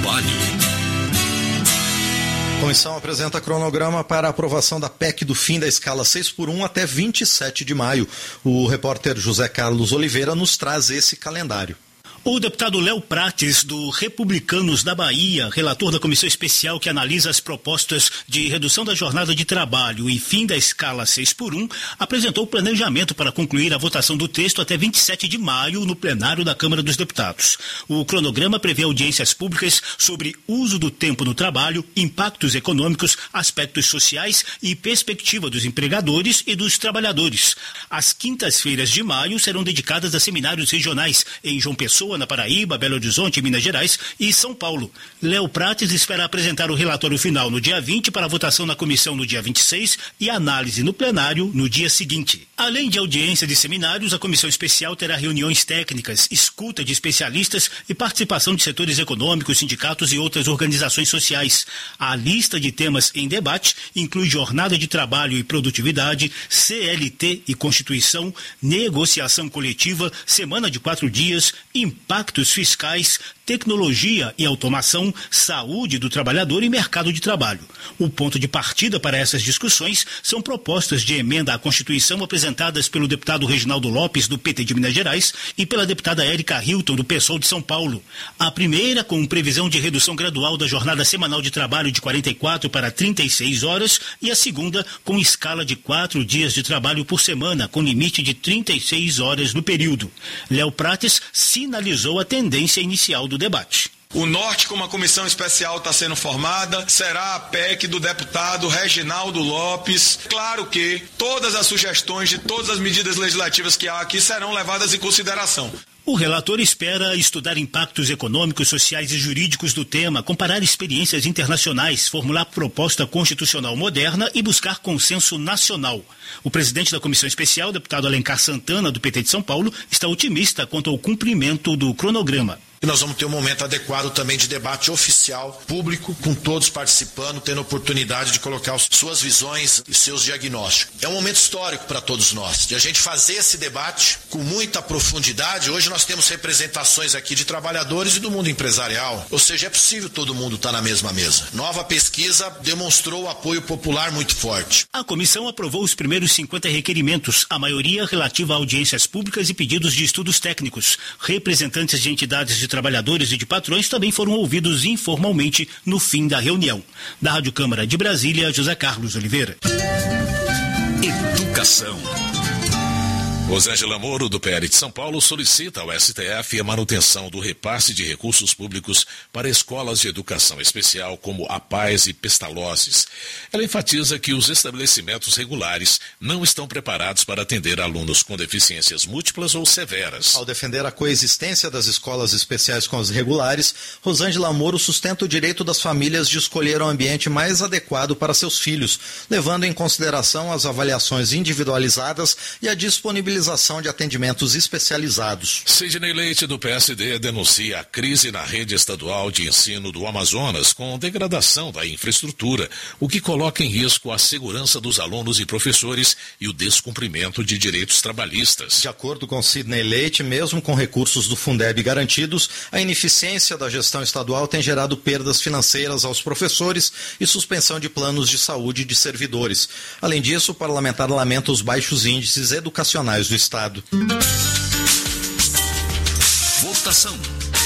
Trabalho. A comissão apresenta cronograma para a aprovação da PEC do fim da escala 6x1 até 27 de maio. O repórter José Carlos Oliveira nos traz esse calendário. O deputado Léo Prates, do Republicanos da Bahia, relator da comissão especial que analisa as propostas de redução da jornada de trabalho e fim da escala 6x1, apresentou o planejamento para concluir a votação do texto até 27 de maio no plenário da Câmara dos Deputados. O cronograma prevê audiências públicas sobre uso do tempo no trabalho, impactos econômicos, aspectos sociais e perspectiva dos empregadores e dos trabalhadores. As quintas-feiras de maio serão dedicadas a seminários regionais em João Pessoa, na Paraíba, Belo Horizonte, Minas Gerais e São Paulo. Léo Prates espera apresentar o relatório final no dia 20 para votação na comissão no dia 26 e análise no plenário no dia seguinte. Além de audiência de seminários, a comissão especial terá reuniões técnicas, escuta de especialistas e participação de setores econômicos, sindicatos e outras organizações sociais. A lista de temas em debate inclui jornada de trabalho e produtividade, CLT e Constituição, negociação coletiva, semana de 4 dias, impactos fiscais, tecnologia e automação, saúde do trabalhador e mercado de trabalho. O ponto de partida para essas discussões são propostas de emenda à Constituição apresentadas pelo deputado Reginaldo Lopes, do PT de Minas Gerais, e pela deputada Érica Hilton, do PSOL de São Paulo. A primeira, com previsão de redução gradual da jornada semanal de trabalho de 44 para 36 horas, e a segunda, com escala de 4 dias de trabalho por semana, com limite de 36 horas no período. Léo Prates sinalizou a tendência inicial do debate. O norte, como a comissão especial está sendo formada, será a PEC do deputado Reginaldo Lopes. Claro que todas as sugestões de todas as medidas legislativas que há aqui serão levadas em consideração. O relator espera estudar impactos econômicos, sociais e jurídicos do tema, comparar experiências internacionais, formular proposta constitucional moderna e buscar consenso nacional. O presidente da comissão especial, deputado Alencar Santana, do PT de São Paulo, está otimista quanto ao cumprimento do cronograma. E nós vamos ter um momento adequado também de debate oficial, público, com todos participando, tendo oportunidade de colocar suas visões e seus diagnósticos. É um momento histórico para todos nós, de a gente fazer esse debate com muita profundidade. Hoje nós temos representações aqui de trabalhadores e do mundo empresarial, ou seja, é possível todo mundo estar na mesma mesa. Nova pesquisa demonstrou o apoio popular muito forte. A comissão aprovou os primeiros 50 requerimentos, a maioria relativa a audiências públicas e pedidos de estudos técnicos. Representantes de entidades de trabalhadores e de patrões também foram ouvidos informalmente no fim da reunião. Da Rádio Câmara de Brasília, José Carlos Oliveira. Educação. Rosângela Moro, do PL de São Paulo, solicita ao STF a manutenção do repasse de recursos públicos para escolas de educação especial como a Paz e Pestalozzi. Ela enfatiza que os estabelecimentos regulares não estão preparados para atender alunos com deficiências múltiplas ou severas. Ao defender a coexistência das escolas especiais com as regulares, Rosângela Moro sustenta o direito das famílias de escolher o ambiente mais adequado para seus filhos, levando em consideração as avaliações individualizadas e a disponibilização de atendimentos especializados. Sidney Leite, do PSD, denuncia a crise na rede estadual de ensino do Amazonas com degradação da infraestrutura, o que coloca em risco a segurança dos alunos e professores e o descumprimento de direitos trabalhistas. De acordo com Sidney Leite, mesmo com recursos do Fundeb garantidos, a ineficiência da gestão estadual tem gerado perdas financeiras aos professores e suspensão de planos de saúde de servidores. Além disso, o parlamentar lamenta os baixos índices educacionais do Estado. Votação.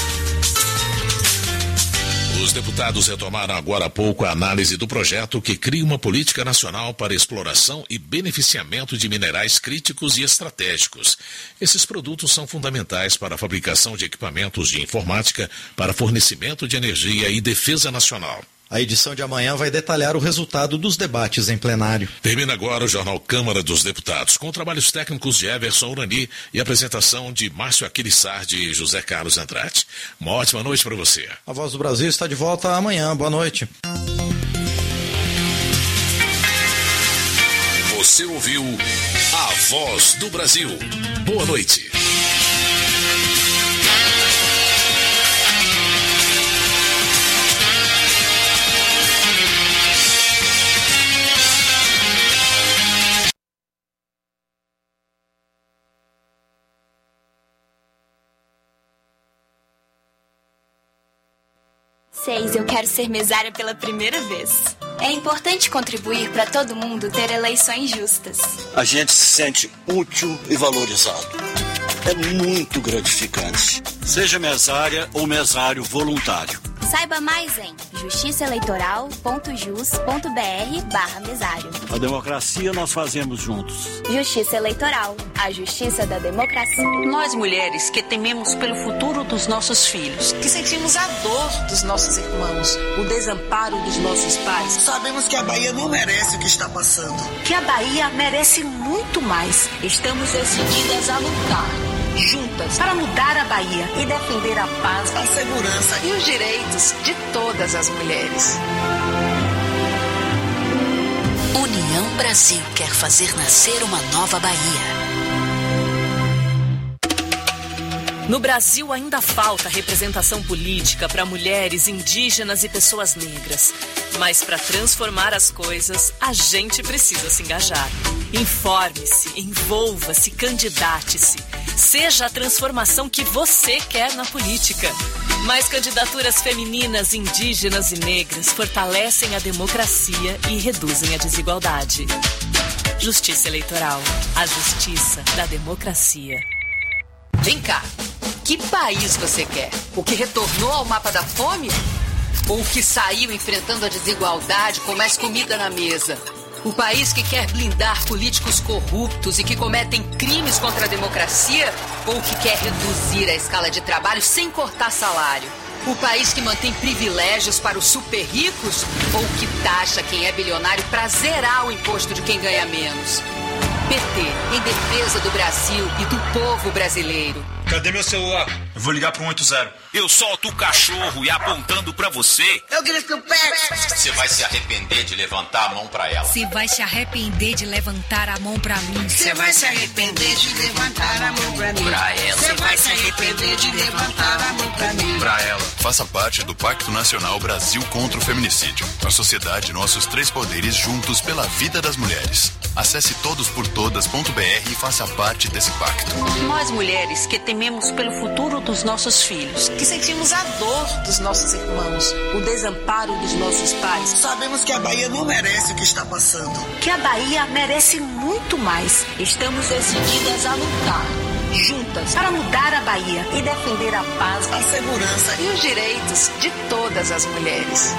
Os deputados retomaram agora há pouco a análise do projeto que cria uma política nacional para exploração e beneficiamento de minerais críticos e estratégicos. Esses produtos são fundamentais para a fabricação de equipamentos de informática, para fornecimento de energia e defesa nacional. A edição de amanhã vai detalhar o resultado dos debates em plenário. Termina agora o Jornal Câmara dos Deputados, com trabalhos técnicos de Everson Urani e apresentação de Márcio Aquilissar e José Carlos Andrade. Uma ótima noite para você. A Voz do Brasil está de volta amanhã. Boa noite. Você ouviu A Voz do Brasil. Boa noite. 6, eu quero ser mesária pela primeira vez. É importante contribuir para todo mundo ter eleições justas. A gente se sente útil e valorizado. É muito gratificante. Seja mesária ou mesário voluntário. Saiba mais em justiçaeleitoral.jus.br/mesário. A democracia nós fazemos juntos. Justiça Eleitoral, a justiça da democracia. Nós mulheres que tememos pelo futuro dos nossos filhos, que sentimos a dor dos nossos irmãos, o desamparo dos nossos pais. Sabemos que a Bahia não merece o que está passando. Que a Bahia merece muito mais. Estamos decididas a lutar juntas para mudar a Bahia e defender a paz, a segurança e os direitos de todas as mulheres. União Brasil quer fazer nascer uma nova Bahia. No Brasil ainda falta representação política para mulheres, indígenas e pessoas negras. Mas para transformar as coisas, a gente precisa se engajar. Informe-se, envolva-se, candidate-se. Seja a transformação que você quer na política. Mais candidaturas femininas, indígenas e negras fortalecem a democracia e reduzem a desigualdade. Justiça Eleitoral. A justiça da democracia. Vem cá. Que país você quer? O que retornou ao mapa da fome? Ou o que saiu enfrentando a desigualdade com mais comida na mesa? O país que quer blindar políticos corruptos e que cometem crimes contra a democracia? Ou o que quer reduzir a escala de trabalho sem cortar salário? O país que mantém privilégios para os super ricos? Ou que taxa quem é bilionário para zerar o imposto de quem ganha menos? PT, em defesa do Brasil e do povo brasileiro. Cadê meu celular? Eu vou ligar pro 180. Eu solto o cachorro e apontando pra você. Eu grito o pé. Você vai se arrepender de levantar a mão pra ela. Você vai se arrepender de levantar a mão pra mim. Você vai se arrepender de levantar a mão pra mim. Pra ela. Você vai se arrepender de levantar a mão pra mim. Pra ela. Faça parte do Pacto Nacional Brasil contra o Feminicídio. A sociedade, nossos três poderes juntos pela vida das mulheres. Acesse todosportodas.br e faça parte desse pacto. Nós mulheres que tememos pelo futuro dos nossos filhos, que sentimos a dor dos nossos irmãos, o desamparo dos nossos pais. Sabemos que a Bahia não merece o que está passando. Que a Bahia merece muito mais. Estamos decididas a lutar juntas para mudar a Bahia e defender a paz, a segurança e os direitos de todas as mulheres.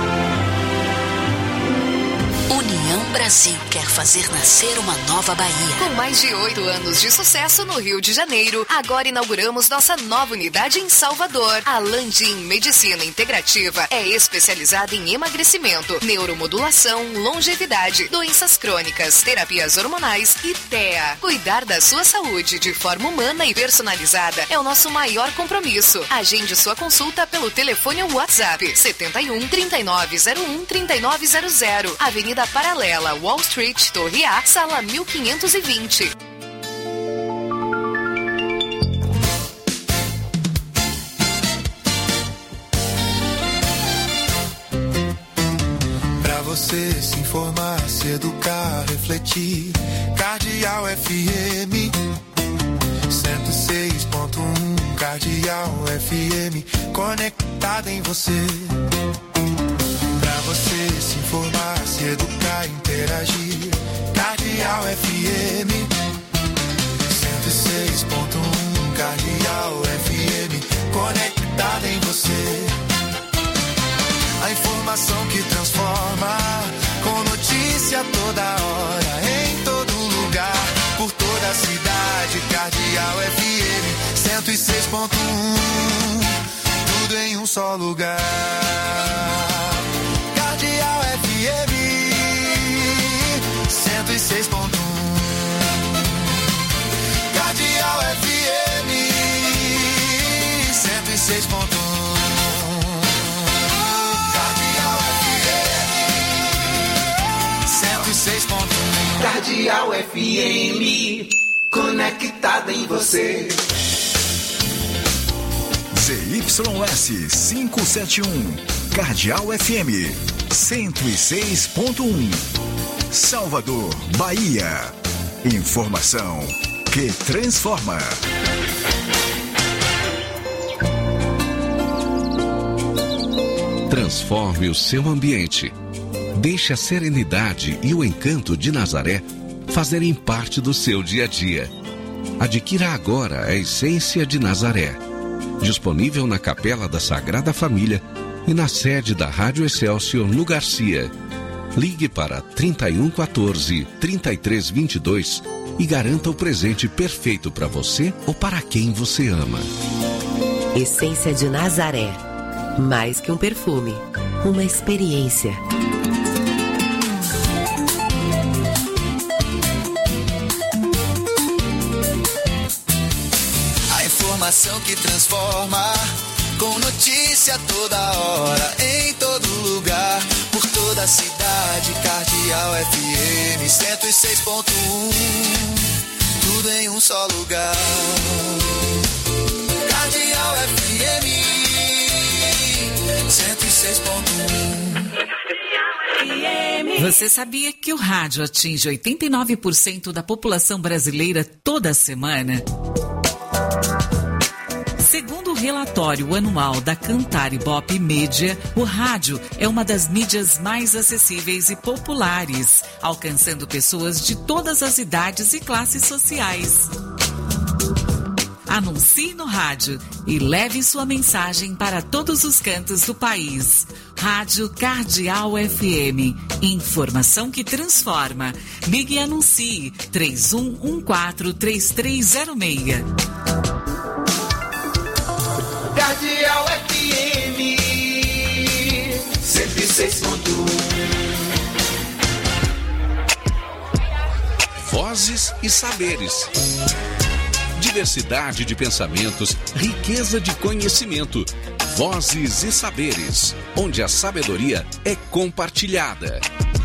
União Brasil quer fazer nascer uma nova Bahia. Com mais de 8 anos de sucesso no Rio de Janeiro, agora inauguramos nossa nova unidade em Salvador. A Landim Medicina Integrativa é especializada em emagrecimento, neuromodulação, longevidade, doenças crônicas, terapias hormonais e TEA. Cuidar da sua saúde de forma humana e personalizada é o nosso maior compromisso. Agende sua consulta pelo telefone ou WhatsApp 71 3901 3900, Avenida Paralela, Wall Street, Torre A, sala 1520. Pra você se informar, se educar, refletir, Cardeal FM 106.1, Cardeal FM, conectada em você. Pra você se informar, se educar, interagir, Cardeal FM 106.1, Cardeal FM, conectada em você. A informação que transforma, com notícia toda hora, em todo lugar, por toda a cidade, Cardeal FM 106.1, tudo em um só lugar. Cardeal FM 106.1, Cardeal FM 106.1, Cardeal FM 106.1, Cardeal FM, conectada em você. ZYS 571, Cardeal FM 106.1, Salvador, Bahia. Informação que transforma. Transforme o seu ambiente. Deixe a serenidade e o encanto de Nazaré fazerem parte do seu dia a dia. Adquira agora a Essência de Nazaré. Disponível na Capela da Sagrada Família e na sede da Rádio Excelsior no Garcia. Ligue para 3114-3322 e garanta o presente perfeito para você ou para quem você ama. Essência de Nazaré. Mais que um perfume, uma experiência. A informação que transforma, com notícia toda hora, em todo lugar, por toda a cidade. Cardeal FM 106.1, tudo em um só lugar. Cardeal FM 106.1. Você sabia que o rádio atinge 89% da população brasileira toda semana? Segundo o relatório anual da Cantar Ibope Mídia, o rádio é uma das mídias mais acessíveis e populares, alcançando pessoas de todas as idades e classes sociais. Anuncie no rádio e leve sua mensagem para todos os cantos do país. Rádio Cardeal FM. Informação que transforma. Ligue e anuncie 3114-3306. Cardeal FM 106.1. Vozes e saberes. Diversidade de pensamentos, riqueza de conhecimento. Vozes e saberes, onde a sabedoria é compartilhada.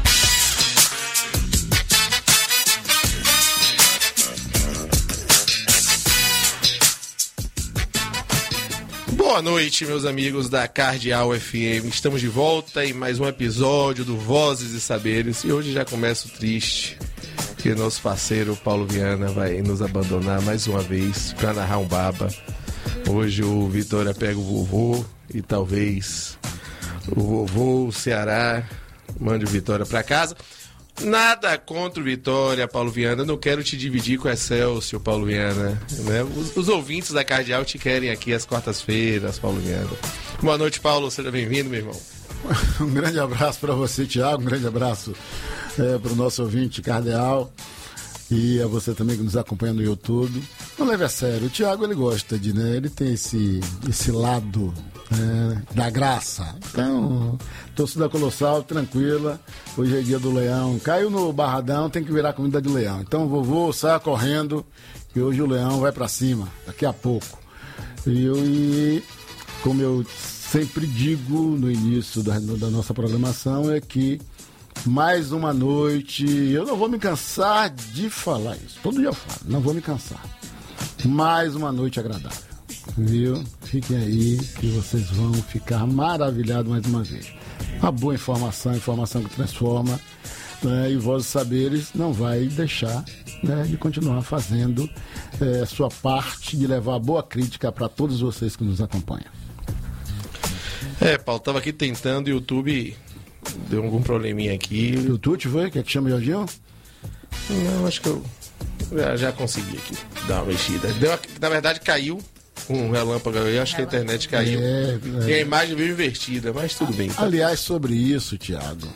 Boa noite, meus amigos da Cardeal FM. Estamos de volta em mais um episódio do Vozes e Saberes. E hoje já começo triste, que nosso parceiro Paulo Viana vai nos abandonar mais uma vez para narrar um baba. Hoje o Vitória pega o vovô e talvez o vovô, o Ceará, mande o Vitória para casa. Nada contra o Vitória, Paulo Viana. Não quero te dividir com o Excelsior, Paulo Viana, né? Os ouvintes da Cardeal te querem aqui às quartas-feiras, Paulo Viana. Boa noite, Paulo. Seja bem-vindo, meu irmão. Um grande abraço para você, Thiago. Um grande abraço para o nosso ouvinte Cardeal e a você também que nos acompanha no YouTube. Não leve a sério. O Thiago, ele gosta de, né? Ele tem esse lado da graça. Então, torcida colossal, tranquila. Hoje é dia do leão. Caiu no barradão, tem que virar comida de leão. Então, vovô, saia correndo, que hoje o leão vai para cima, daqui a pouco. E como eu sempre digo no início da nossa programação, é que mais uma noite, eu não vou me cansar de falar isso, todo dia eu falo, não vou me cansar. Mais uma noite agradável, viu? Fiquem aí que vocês vão ficar maravilhados mais uma vez. Uma boa informação que transforma, né? E Vozes e Saberes não vai deixar, né, de continuar fazendo sua parte de levar boa crítica para todos vocês que nos acompanham. Paulo, tava aqui tentando, o YouTube deu algum probleminha aqui. O YouTube foi? Quer que chame o Jorginho? Não, acho que eu já consegui aqui dar uma mexida. Na verdade, caiu um relâmpago. Eu acho que a internet caiu. E a imagem veio invertida, mas tudo bem. Tá? Aliás, sobre isso, Thiago,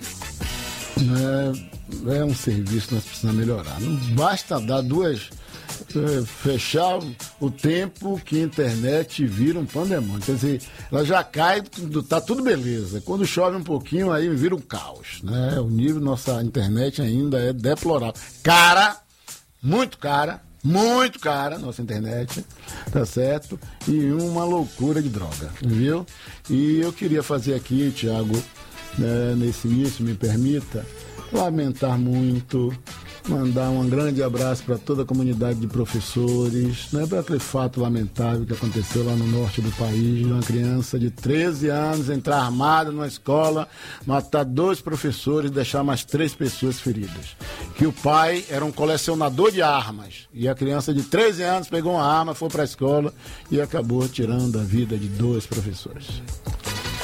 é um serviço que nós precisamos melhorar. Não basta dar fechar o tempo que a internet vira um pandemônio. Quer dizer, ela já cai, tá tudo beleza. Quando chove um pouquinho, aí vira um caos, né? O nível da nossa internet ainda é deplorável. Muito cara, nossa internet, tá certo? E uma loucura de droga, viu? E eu queria fazer aqui, Thiago, nesse início, me permita, lamentar muito, mandar um grande abraço para toda a comunidade de professores, né, para aquele fato lamentável que aconteceu lá no norte do país, uma criança de 13 anos entrar armada numa escola, matar 2 professores e deixar mais 3 pessoas feridas. Que o pai era um colecionador de armas e a criança de 13 anos pegou uma arma, foi para a escola e acabou tirando a vida de 2 professores.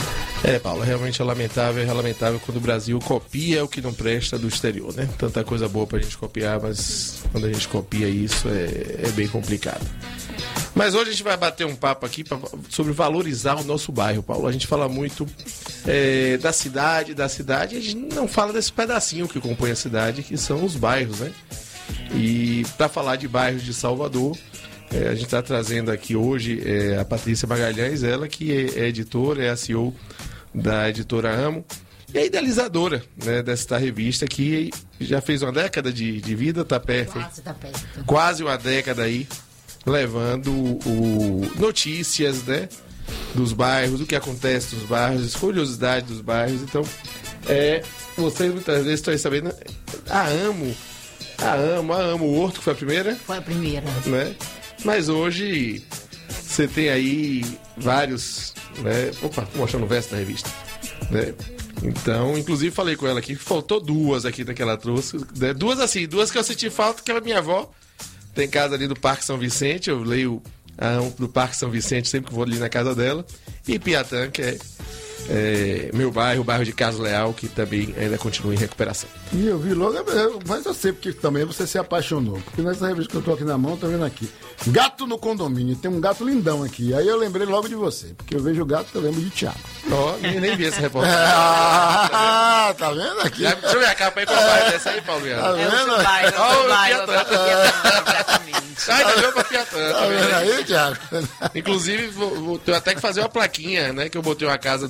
Paulo, realmente é lamentável quando o Brasil copia o que não presta do exterior, né? Tanta coisa boa pra gente copiar, mas quando a gente copia isso é bem complicado. Mas hoje a gente vai bater um papo aqui sobre valorizar o nosso bairro, Paulo. A gente fala muito da cidade, a gente não fala desse pedacinho que compõe a cidade, que são os bairros, né? E para falar de bairros de Salvador, a gente está trazendo aqui hoje a Patrícia Magalhães, ela que é editora, é a CEO da editora Amo e é idealizadora, né, desta revista que já fez uma década de vida, está perto. Quase uma década aí, levando notícias, né, dos bairros, o que acontece nos bairros, curiosidade dos bairros. Então, vocês muitas vezes estão sabendo, a Amo, o Horto, que foi a primeira? Foi a primeira. Né? Mas hoje você tem aí vários, né? Opa, tô mostrando o verso da revista, né? Então, inclusive falei com ela aqui, faltou duas aqui que ela trouxe, né? Duas que eu senti falta, que é a minha avó tem casa ali do Parque São Vicente, eu leio do Parque São Vicente sempre que vou ali na casa dela, e Piatã, que é meu bairro, o bairro de Carlos Leal, que também ainda continua em recuperação. E eu vi logo, mas eu sei porque também você se apaixonou, porque nessa revista que eu tô aqui na mão, tô vendo aqui, Gato no Condomínio, tem um gato lindão aqui, aí eu lembrei logo de você, porque eu vejo o gato, eu lembro de Thiago. Nem vi essa reportagem. Tá vendo aqui? Deixa eu ver a capa aí, qual bairro dessa aí, Paulo? Tá vendo? Ainda veio pra Piatã. Tá vendo aí, Thiago? Inclusive, vou ter até que fazer uma plaquinha, né, que eu botei uma casa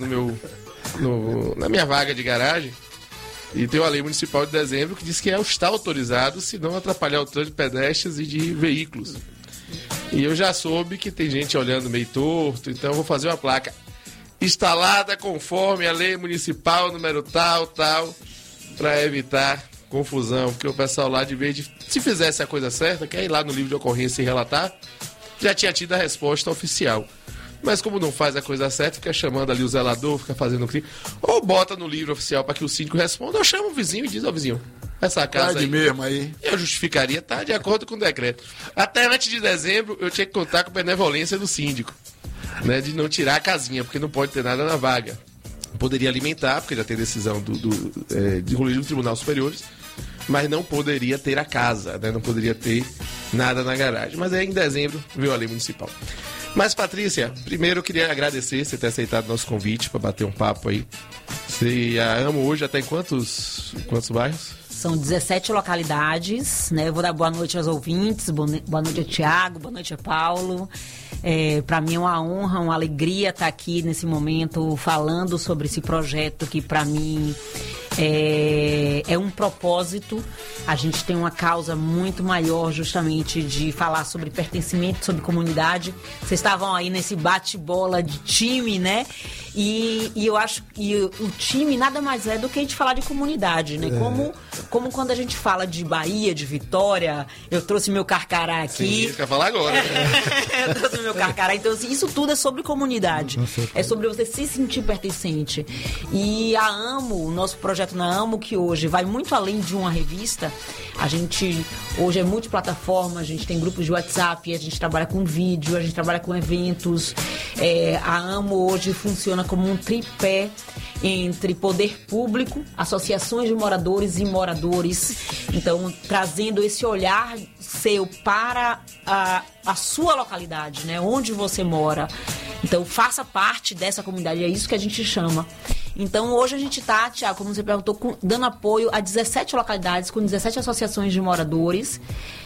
na minha vaga de garagem, e tem uma lei municipal de dezembro que diz que está autorizado se não atrapalhar o trânsito de pedestres e de veículos. E eu já soube que tem gente olhando meio torto, então eu vou fazer uma placa instalada conforme a lei municipal número tal, para evitar confusão, porque o pessoal lá, de vez de, se fizesse a coisa certa, quer ir lá no livro de ocorrência e relatar, já tinha tido a resposta oficial. Mas como não faz a coisa certa, fica chamando ali o zelador, fica fazendo crime, ou bota no livro oficial para que o síndico responda, ou chama o vizinho e diz ao vizinho, essa casa aí, mesmo aí, eu justificaria, tá de acordo com o decreto. Até antes de dezembro, eu tinha que contar com a benevolência do síndico, né, de não tirar a casinha, porque não pode ter nada na vaga. Poderia alimentar, porque já tem decisão do Tribunal Superiores, mas não poderia ter a casa, né, não poderia ter nada na garagem. Mas aí em dezembro veio a lei municipal. Mas, Patrícia, primeiro eu queria agradecer você ter aceitado nosso convite para bater um papo aí. Você, a Amo hoje já está em quantos bairros? São 17 localidades, né? Eu vou dar boa noite aos ouvintes, boa noite a Thiago, boa noite a Paulo. Para mim é uma honra, uma alegria estar aqui nesse momento falando sobre esse projeto que para mim é um propósito. A gente tem uma causa muito maior justamente de falar sobre pertencimento, sobre comunidade. Vocês estavam aí nesse bate-bola de time, né? E eu acho que o time nada mais é do que a gente falar de comunidade, né? Como quando a gente fala de Bahia, de Vitória, eu trouxe meu carcará aqui. Sim, quer falar agora. Eu trouxe meu carcará. Então, assim, isso tudo é sobre comunidade. É sobre você se sentir pertencente. E a Amo, o nosso projeto na Amo, que hoje vai muito além de uma revista. A gente hoje é multiplataforma, a gente tem grupos de WhatsApp, a gente trabalha com vídeo, a gente trabalha com eventos. A Amo hoje funciona como um tripé entre poder público, associações de moradores e moradores. Então, trazendo esse olhar seu para a sua localidade, né? Onde você mora. Então, faça parte dessa comunidade, é isso que a gente chama. Então, hoje a gente está, Thiago, como você perguntou, dando apoio a 17 localidades, com 17 associações de moradores,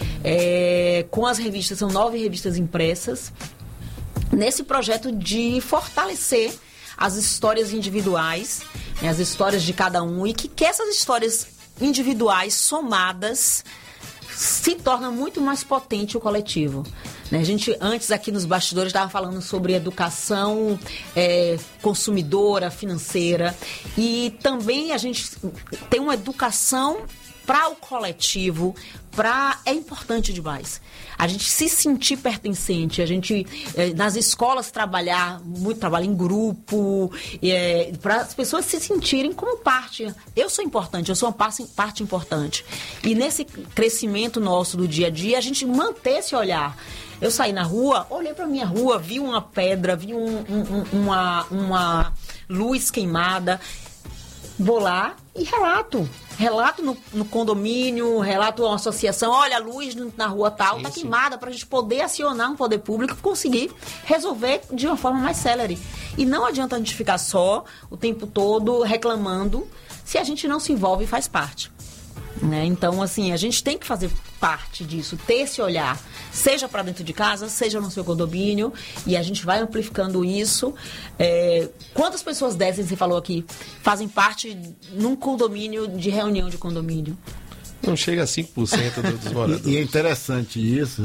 com as revistas, são 9 revistas impressas, nesse projeto de fortalecer as histórias individuais, né, as histórias de cada um, e que essas histórias individuais somadas se torna muito mais potente o coletivo. A gente, antes aqui nos bastidores, estava falando sobre educação consumidora, financeira, e também a gente tem uma educação para o coletivo, é importante demais. A gente se sentir pertencente, a gente, nas escolas, muito trabalho em grupo, para as pessoas se sentirem como parte. Eu sou importante, eu sou uma parte importante. E nesse crescimento nosso do dia a dia, a gente manter esse olhar. Eu saí na rua, olhei para minha rua, vi uma pedra, vi luz queimada. Vou lá e relato. Relato no condomínio, relato a uma associação. Olha, a luz na rua tal está queimada, para a gente poder acionar um poder público e conseguir resolver de uma forma mais célere. E não adianta a gente ficar só o tempo todo reclamando se a gente não se envolve e faz parte. Né? Então, assim, a gente tem que fazer parte disso, ter esse olhar, seja para dentro de casa, seja no seu condomínio, e a gente vai amplificando isso. Quantas pessoas dessas, você falou aqui, fazem parte num condomínio, de reunião de condomínio? Não chega a 5% dos moradores. E é interessante isso,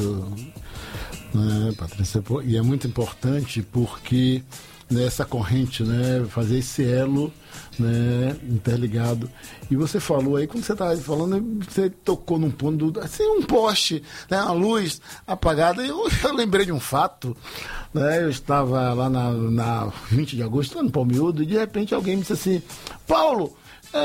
né, Patrícia, e é muito importante porque nessa corrente, né, fazer esse elo, né, interligado. E você falou aí, quando você estava falando, você tocou num ponto, assim, um poste, né, uma luz apagada. Eu lembrei de um fato, né, eu estava lá na 20 de agosto, lá no Palmiúdo, e de repente alguém me disse assim: Paulo,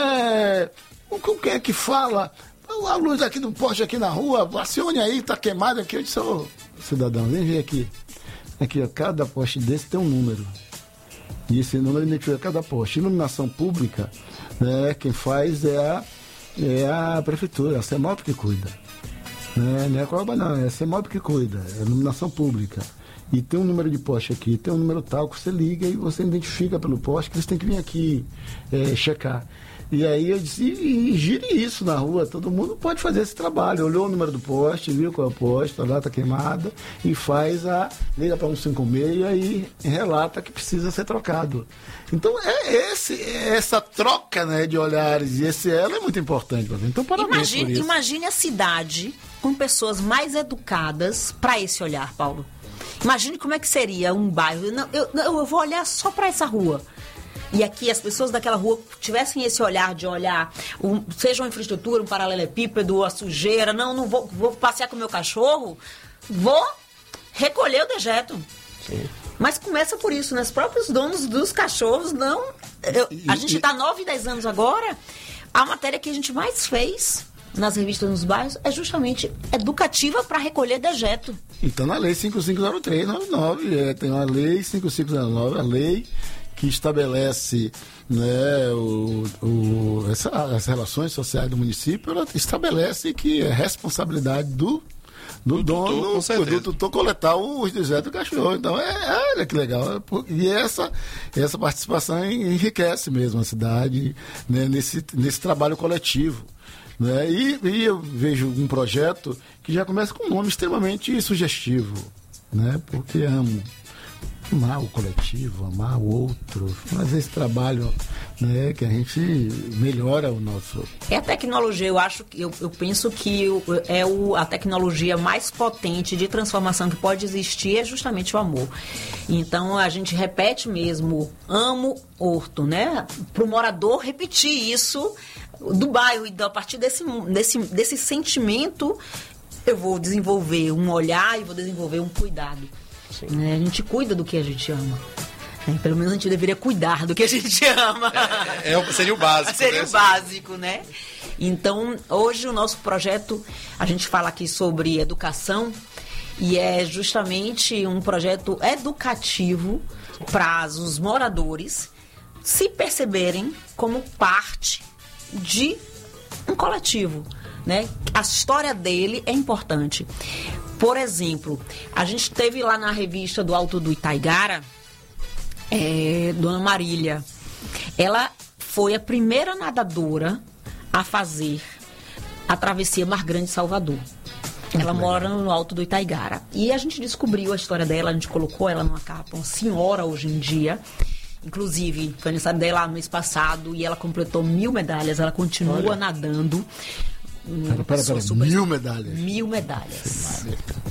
o que é que fala? A luz aqui do poste aqui na rua, acione aí, está queimada aqui. Eu disse: ô, cidadão, vem ver aqui. Aqui, ó, cada poste desse tem um número. E esse número identifica cada poste. Iluminação pública, né, quem faz é a prefeitura, a CEMOP que cuida. Né? Não é a Coaba, não, é a CEMOP que cuida, é a iluminação pública. E tem um número de poste aqui, tem um número tal que você liga e você identifica pelo poste que eles têm que vir aqui checar. E aí eu disse, e gire isso na rua, todo mundo pode fazer esse trabalho. Olhou o número do poste, viu qual é o poste, a data queimada, e liga para 156 e relata que precisa ser trocado. Então essa troca, né, de olhares e esse elo é muito importante. Então parabéns por isso. Imagine a cidade com pessoas mais educadas para esse olhar, Paulo. Imagine como é que seria um bairro. Eu vou olhar só para essa rua. E aqui as pessoas daquela rua tivessem esse olhar de olhar, seja uma infraestrutura, um paralelepípedo, a sujeira, não vou passear com o meu cachorro, vou recolher o dejeto. Sim. Mas começa por isso, né? Os próprios donos dos cachorros não... a gente está 9, 10 anos agora, a matéria que a gente mais fez nas revistas nos bairros é justamente educativa para recolher dejeto. Então na lei 5503/99, tem uma lei 5509, a lei que estabelece, né, as relações sociais do município, ela estabelece que é responsabilidade do dono, do tutor coletar os dejetos do cachorro. Então, olha que legal. E essa participação enriquece mesmo a cidade, né, nesse trabalho coletivo. Né? E eu vejo um projeto que já começa com um nome extremamente sugestivo, né? Porque amar o coletivo, amar o outro, fazer esse trabalho, né, que a gente melhora o nosso... É a tecnologia, eu penso que a tecnologia mais potente de transformação que pode existir é justamente o amor. Então a gente repete mesmo, amo horto, né? Para o morador repetir isso do bairro, e a partir desse sentimento eu vou desenvolver um olhar e vou desenvolver um cuidado. A gente cuida do que a gente ama. Pelo menos a gente deveria cuidar do que a gente ama. Seria o básico. Seria o básico, né? Então, hoje o nosso projeto, a gente fala aqui sobre educação, e é justamente um projeto educativo para os moradores se perceberem como parte de um coletivo, né? A história dele é importante. Por exemplo, a gente teve lá na revista do Alto do Itaigara, Dona Marília. Ela foi a primeira nadadora a fazer a travessia Mar Grande Salvador. Ela mora no Alto do Itaigara. E a gente descobriu a história dela, a gente colocou ela numa capa, uma senhora hoje em dia. Inclusive, foi aniversário dela no mês passado e ela completou 1000 medalhas. Ela continua nadando. Pera, 1000 medalhas? 1000 medalhas.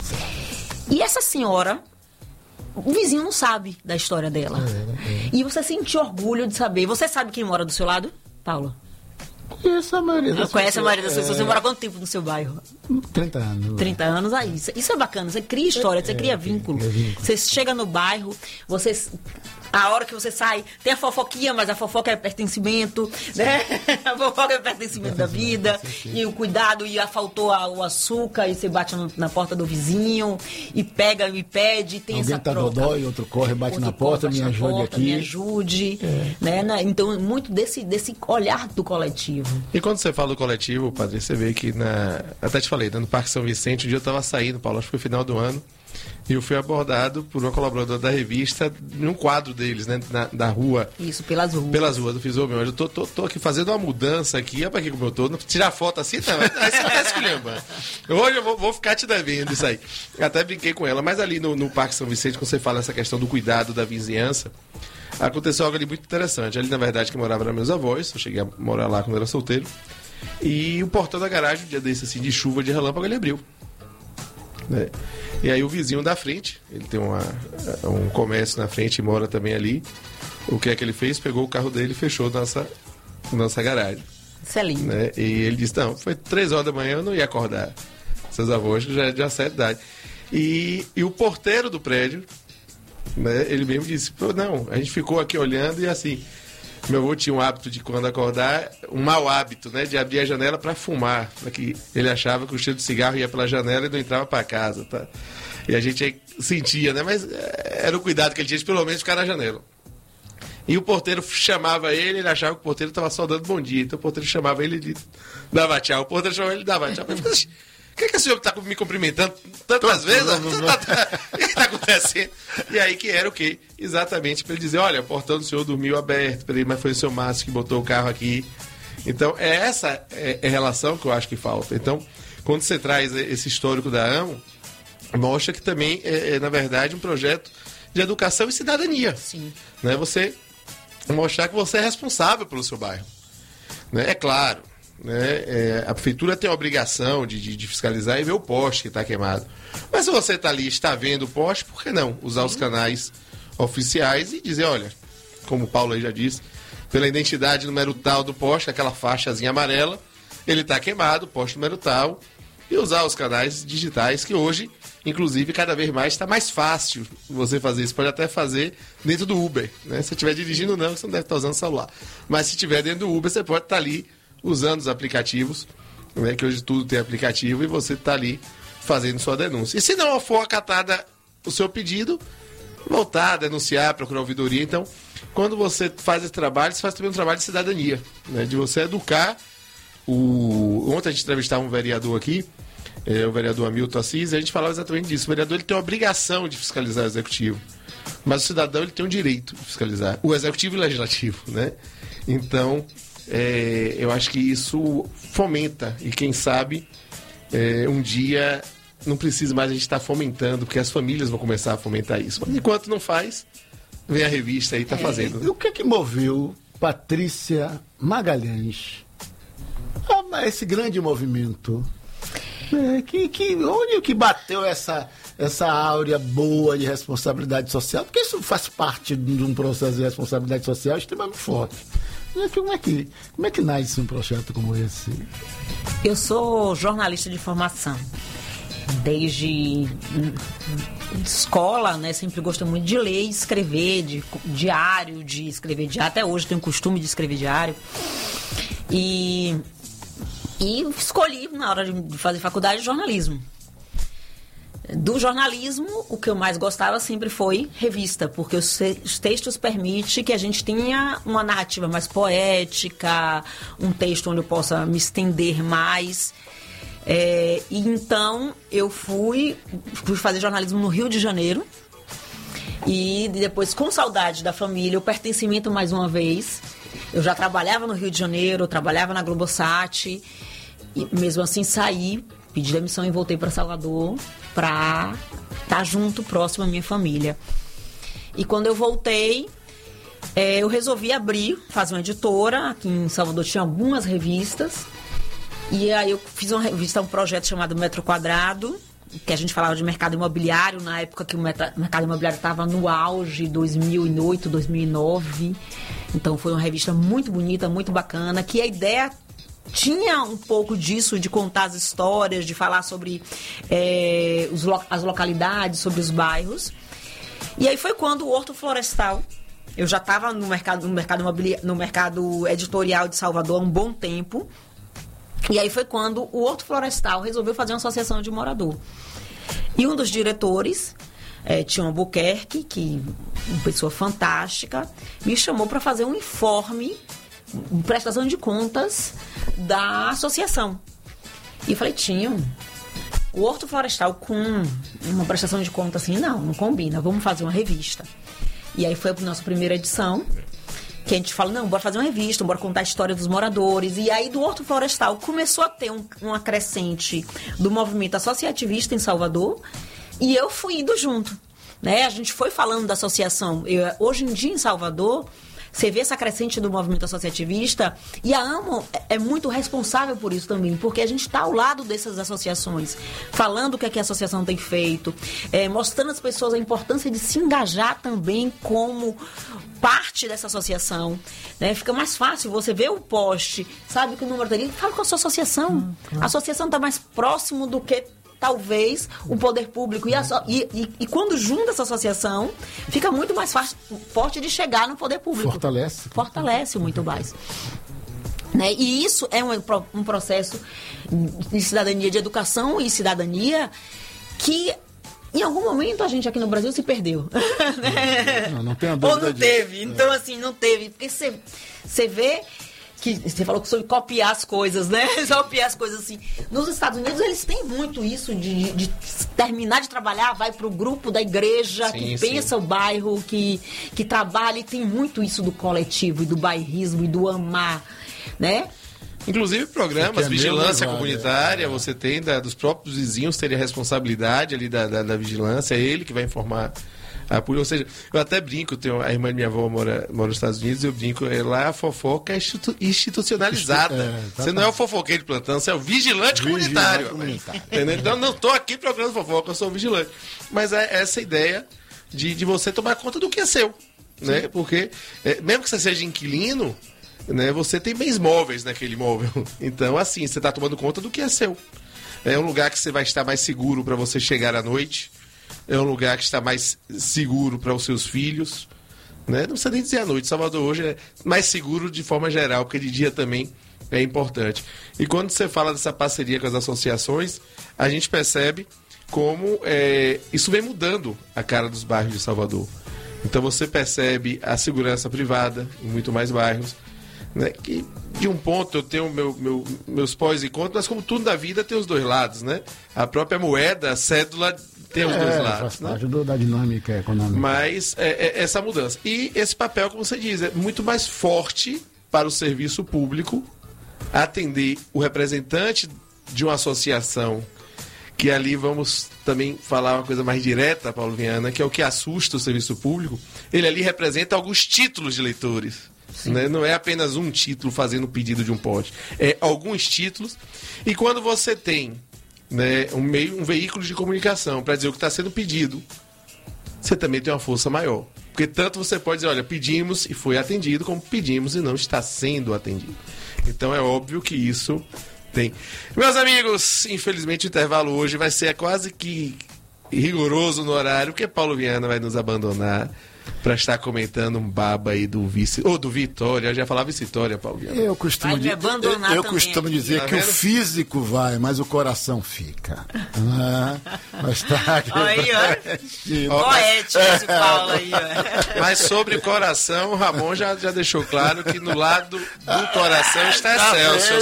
E essa senhora, o vizinho não sabe da história dela. E você sente orgulho de saber. Você sabe quem mora do seu lado, Paulo? Conheço a maioria das pessoas. Conhece a maioria das pessoas. Você mora quanto tempo no seu bairro? 30 anos. 30 anos, aí. Isso é bacana. Você cria história, você cria vínculo. Você chega no bairro, você A hora que você sai, tem a fofoquinha, mas a fofoca é pertencimento, né? A fofoca é pertencimento da vida. E o cuidado, e faltou o açúcar, e você bate na porta do vizinho, e pega e pede, tem alguém essa tá troca. dodói, outro corre, bate na porta, me ajude aqui. Me ajude. Né? Então, muito desse olhar do coletivo. E quando você fala do coletivo, padre, você vê que até te falei, no Parque São Vicente, um dia eu estava saindo, Paulo, acho que foi final do ano, e eu fui abordado por uma colaboradora da revista num quadro deles, né? Da rua. Isso, pelas ruas. Pelas ruas. Eu fiz, meu, eu tô aqui fazendo uma mudança aqui. Olha pra aqui como eu tô. Não tirar foto assim, não. Aí você não tá escolhendo. Hoje eu vou ficar te devendo isso aí. Até brinquei com ela. Mas ali no Parque São Vicente, quando você fala essa questão do cuidado da vizinhança, aconteceu algo ali muito interessante. Ali, na verdade, que morava meus avós. Eu cheguei a morar lá quando eu era solteiro. E o portão da garagem, um dia desse assim, de chuva, de relâmpago, ele abriu. Né? E aí o vizinho da frente, ele tem um comércio na frente e mora também ali. O que é que ele fez? Pegou o carro dele e fechou nossa garagem. Isso é lindo. Né? E ele disse, não, foi 3 horas da manhã, eu não ia acordar. Seus avós já é de uma certa idade. E o porteiro do prédio, né, ele mesmo disse, não, a gente ficou aqui olhando e assim... Meu avô tinha um hábito de, quando acordar, um mau hábito, né? De abrir a janela para fumar. Porque ele achava que o cheiro de cigarro ia pela janela e não entrava para casa, tá? E a gente sentia, né? Mas era o cuidado que ele tinha de pelo menos ficar na janela. E o porteiro chamava ele achava que o porteiro estava só dando bom dia. Então o porteiro chamava ele e dava tchau. O porteiro chamava ele e dava tchau. Eu falei, o que o senhor está me cumprimentando tantas vezes? O que está acontecendo? E aí que era o quê? Exatamente para ele dizer, olha, o portão do senhor dormiu aberto, mas foi o seu Márcio que botou o carro aqui. Então, essa relação que eu acho que falta. Então, quando você traz esse histórico da AMO, mostra que também na verdade, um projeto de educação e cidadania. Sim. Né? Você mostrar que você é responsável pelo seu bairro. Né? É claro. Né? A prefeitura tem a obrigação de fiscalizar e ver o poste que está queimado. Mas se você está ali e está vendo o poste, por que não usar os canais oficiais e dizer, olha, como o Paulo aí já disse, pela identidade número tal do poste, aquela faixazinha amarela, ele está queimado, poste número tal, e usar os canais digitais que hoje, inclusive, cada vez mais está mais fácil você fazer isso. Pode até fazer dentro do Uber, né? Se estiver dirigindo não, você não deve estar usando o celular. Mas se estiver dentro do Uber, você pode estar ali usando os aplicativos, né, que hoje tudo tem aplicativo, e você está ali fazendo sua denúncia. E se não for acatada o seu pedido, voltar a denunciar, procurar ouvidoria. Então, quando você faz esse trabalho, você faz também um trabalho de cidadania, né, de você educar. Ontem a gente entrevistava um vereador aqui, o vereador Hamilton Assis, e a gente falava exatamente disso. O vereador ele tem a obrigação de fiscalizar o executivo, mas o cidadão ele tem o direito de fiscalizar o executivo e o legislativo, né? Então, eu acho que isso fomenta, e quem sabe um dia não precisa mais a gente estar fomentando, porque as famílias vão começar a fomentar isso. Mas enquanto não faz, vem a revista aí e está fazendo. E o que moveu Patrícia Magalhães a esse grande movimento? Onde que bateu essa áurea boa de responsabilidade social? Porque isso faz parte de um processo de responsabilidade social extremamente forte. Como é que nasce um projeto como esse? Eu sou jornalista de formação. Desde escola, né? Sempre gosto muito de ler e escrever, de escrever diário. Até hoje tenho o costume de escrever diário. E escolhi, na hora de fazer faculdade, jornalismo. Do jornalismo, o que eu mais gostava sempre foi revista, porque os textos permitem que a gente tenha uma narrativa mais poética, um texto onde eu possa me estender mais. E então eu fui fazer jornalismo no Rio de Janeiro, e depois, com saudade da família, o pertencimento mais uma vez. Eu já trabalhava no Rio de Janeiro, eu trabalhava na Globosat, e mesmo assim saí, pedi demissão e voltei para Salvador para estar junto, próximo à minha família. E quando eu voltei, eu resolvi fazer uma editora. Aqui em Salvador tinha algumas revistas, e aí eu fiz uma revista, um projeto chamado Metro Quadrado, que a gente falava de mercado imobiliário, na época que o mercado imobiliário estava no auge, 2008, 2009. Então foi uma revista muito bonita, muito bacana, que a ideia tinha um pouco disso, de contar as histórias, de falar sobre as localidades, sobre os bairros. E aí foi quando o Horto Florestal Eu já estava no mercado editorial de Salvador há um bom tempo. E aí foi quando o Horto Florestal resolveu fazer uma associação de morador. E um dos diretores, Tião Albuquerque, que uma pessoa fantástica, me chamou para fazer um informe, prestação de contas da associação. E eu falei, Tião, o Horto Florestal com uma prestação de contas assim, não combina, vamos fazer uma revista. E aí foi a nossa primeira edição, que a gente fala, não, bora fazer uma revista, bora contar a história dos moradores. E aí do Horto Florestal começou a ter uma crescente do movimento associativista em Salvador, e eu fui indo junto, né? A gente foi falando da associação. Hoje em dia em Salvador, você vê essa crescente do movimento associativista, e a AMO é muito responsável por isso também, porque a gente está ao lado dessas associações, falando o que a associação tem feito, mostrando às pessoas a importância de se engajar também como parte dessa associação, né? Fica mais fácil, você vê o post, sabe que o número dele, fala com a sua associação. A associação está mais próximo do que talvez o poder público. E quando junta essa associação, fica muito mais forte de chegar no poder público. Fortalece muito mais. Né? E isso é um processo de cidadania, de educação e cidadania que em algum momento a gente aqui no Brasil se perdeu. Né? Não tem a dúvida. Ou não teve. Então, assim, não teve. Porque você vê que você falou que sobre copiar as coisas, né? Copiar as coisas assim. Nos Estados Unidos, eles têm muito isso de terminar de trabalhar, vai pro grupo da igreja, que pensa o bairro, que trabalha, e tem muito isso do coletivo, e do bairrismo, e do amar, né? Inclusive programas, vigilância comunitária, você tem dos próprios vizinhos terem a responsabilidade ali da vigilância, é ele que vai informar a polícia. Ou seja, eu até brinco, a irmã de minha avó mora nos Estados Unidos, eu brinco, lá a fofoca é institucionalizada. Você não é o fofoqueiro de plantão, você é o vigilante comunitário. Entendeu? Então, não estou aqui procurando fofoca, eu sou o vigilante. Mas é essa ideia de você tomar conta do que é seu. Né? Porque, mesmo que você seja inquilino, né, você tem bens móveis naquele imóvel. Então, assim, você está tomando conta do que é seu. É um lugar que você vai estar mais seguro para você chegar à noite. É um lugar que está mais seguro para os seus filhos. Né? Não precisa nem dizer à noite. Salvador hoje é mais seguro de forma geral, porque de dia também é importante. E quando você fala dessa parceria com as associações, a gente percebe como isso vem mudando a cara dos bairros de Salvador. Então você percebe a segurança privada em muito mais bairros. Né? Que de um ponto eu tenho meus pós e contras, mas como tudo na vida tem os dois lados, né? A própria moeda, a cédula, tem os dois lados. Né? Ajudou da dinâmica econômica. Mas essa mudança. E esse papel, como você diz, é muito mais forte para o serviço público atender o representante de uma associação, que ali vamos também falar uma coisa mais direta, Paulo Viana, que é o que assusta o serviço público. Ele ali representa alguns títulos de leitores. Né? Não é apenas um título fazendo o pedido de um pote. É alguns títulos. E quando você tem, né, um veículo de comunicação para dizer o que está sendo pedido, você também tem uma força maior. Porque tanto você pode dizer, olha, pedimos e foi atendido, como pedimos e não está sendo atendido. Então é óbvio que isso tem. Meus amigos, infelizmente o intervalo hoje vai ser quase que rigoroso no horário, porque Paulo Viana vai nos abandonar para estar comentando um baba aí do vice, ou do Vitória. Eu já falava Vitória, Paulo Viana. Eu costumo dizer que o físico vai, mas o coração fica. Mas tá aqui. Aí, ó. Poético esse Paulo aí, ó. Mas sobre o coração, o Ramon já deixou claro que no lado do coração está Excelsior.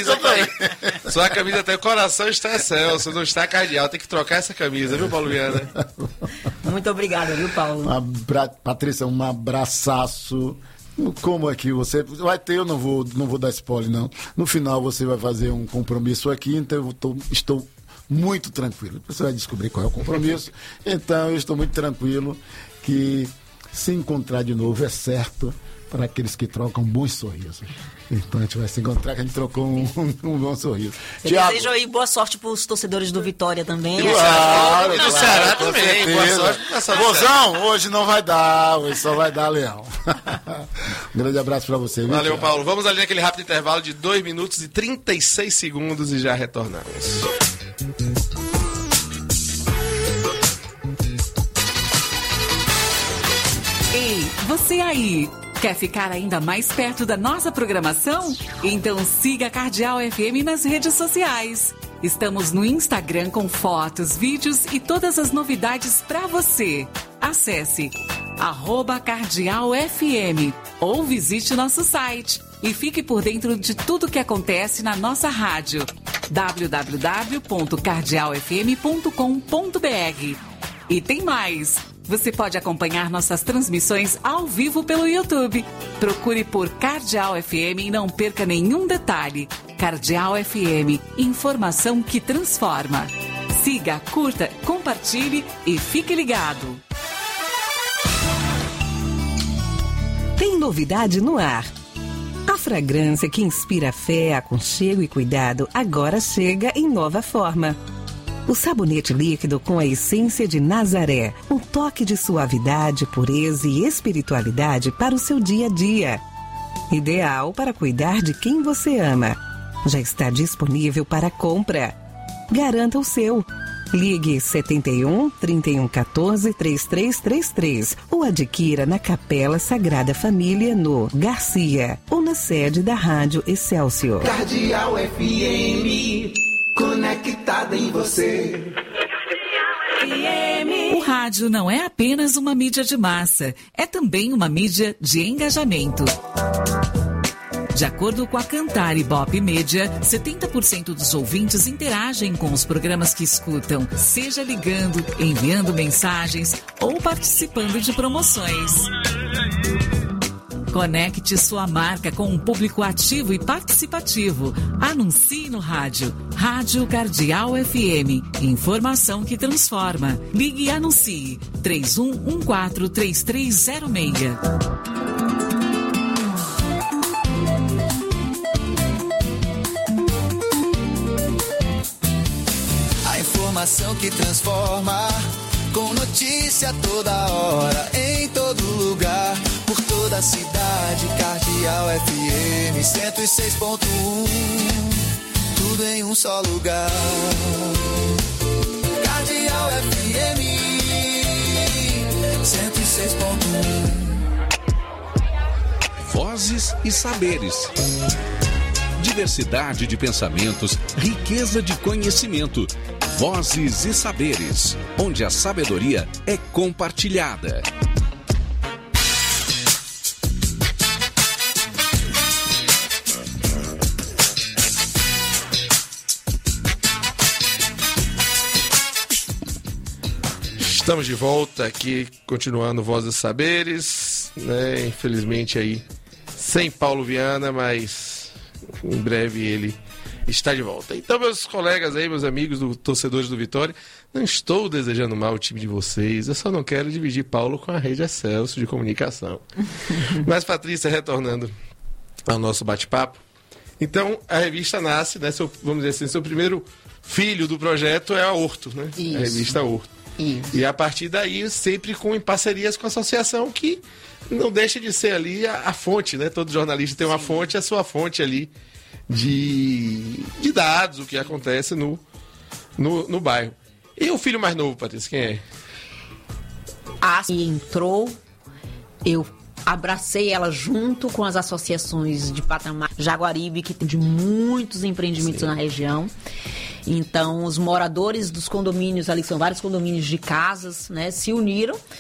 Sua camisa tem o coração está Excelsior, não está cardeal. Tem que trocar essa camisa, viu, Paulo Viana? Muito obrigada, viu, Paulo? Patrícia, um abraçaço. Como aqui você vai ter, eu não vou dar spoiler, não. No final você vai fazer um compromisso aqui, então eu estou muito tranquilo. Você vai descobrir qual é o compromisso. Então eu estou muito tranquilo que se encontrar de novo é certo para aqueles que trocam bons sorrisos. Então a gente vai se encontrar, que a gente trocou um bom sorriso. Eu desejo aí boa sorte para os torcedores do Vitória também. Claro, do Ceará também. Boa sorte para essa Bozão, hoje não vai dar, hoje só vai dar Leão. Um grande abraço para você. Valeu, Thiago. Paulo. Vamos ali naquele rápido intervalo de 2 minutos e 36 segundos e já retornamos. Ei, você você aí, quer ficar ainda mais perto da nossa programação? Então siga a Cardeal FM nas redes sociais. Estamos no Instagram com fotos, vídeos e todas as novidades para você. Acesse @cardealfm ou visite nosso site e fique por dentro de tudo que acontece na nossa rádio. www.cardealfm.com.br. E tem mais! Você pode acompanhar nossas transmissões ao vivo pelo YouTube. Procure por Cardeal FM e não perca nenhum detalhe. Cardeal FM, informação que transforma. Siga, curta, compartilhe e fique ligado. Tem novidade no ar. A fragrância que inspira fé, aconchego e cuidado agora chega em nova forma. O sabonete líquido com a essência de Nazaré. Um toque de suavidade, pureza e espiritualidade para o seu dia a dia. Ideal para cuidar de quem você ama. Já está disponível para compra. Garanta o seu. Ligue 71 3114 3333 ou adquira na Capela Sagrada Família no Garcia ou na sede da Rádio Excelsior. Cardeal FM, conectada em você. O rádio não é apenas uma mídia de massa, é também uma mídia de engajamento. De acordo com a Cantar Ibope Média, 70% dos ouvintes interagem com os programas que escutam, seja ligando, enviando mensagens ou participando de promoções. Conecte sua marca com um público ativo e participativo. Anuncie no rádio. Rádio Cardeal FM. Informação que transforma. Ligue e anuncie. 31143306. Informação que transforma, com notícia toda hora, em todo lugar, por toda a cidade. Cardeal FM 106.1, tudo em um só lugar. Cardeal FM 106.1. Vozes e saberes. Diversidade de pensamentos, riqueza de conhecimento. Vozes e saberes, onde a sabedoria é compartilhada. Estamos de volta aqui, continuando Vozes e Saberes, né? Infelizmente aí, sem Paulo Viana, mas em breve ele está de volta. Então, meus colegas aí, meus amigos, torcedores do Vitória, não estou desejando mal o time de vocês, eu só não quero dividir Paulo com a Rede Excelsior de comunicação. Mas, Patrícia, retornando ao nosso bate-papo, então, a revista nasce, né, vamos dizer assim, seu primeiro filho do projeto é a Horto, né? Isso. A revista Horto. Isso. E a partir daí, sempre em parcerias com a associação, que não deixa de ser ali a fonte, né? Todo jornalista tem uma fonte, a sua fonte ali de dados, o que acontece no bairro. E o filho mais novo, Patrícia, quem é? E entrou, eu abracei ela junto com as associações de patamar Jaguaribe, que tem de muitos empreendimentos na região. Então, os moradores dos condomínios ali, são vários condomínios de casas, né, se uniram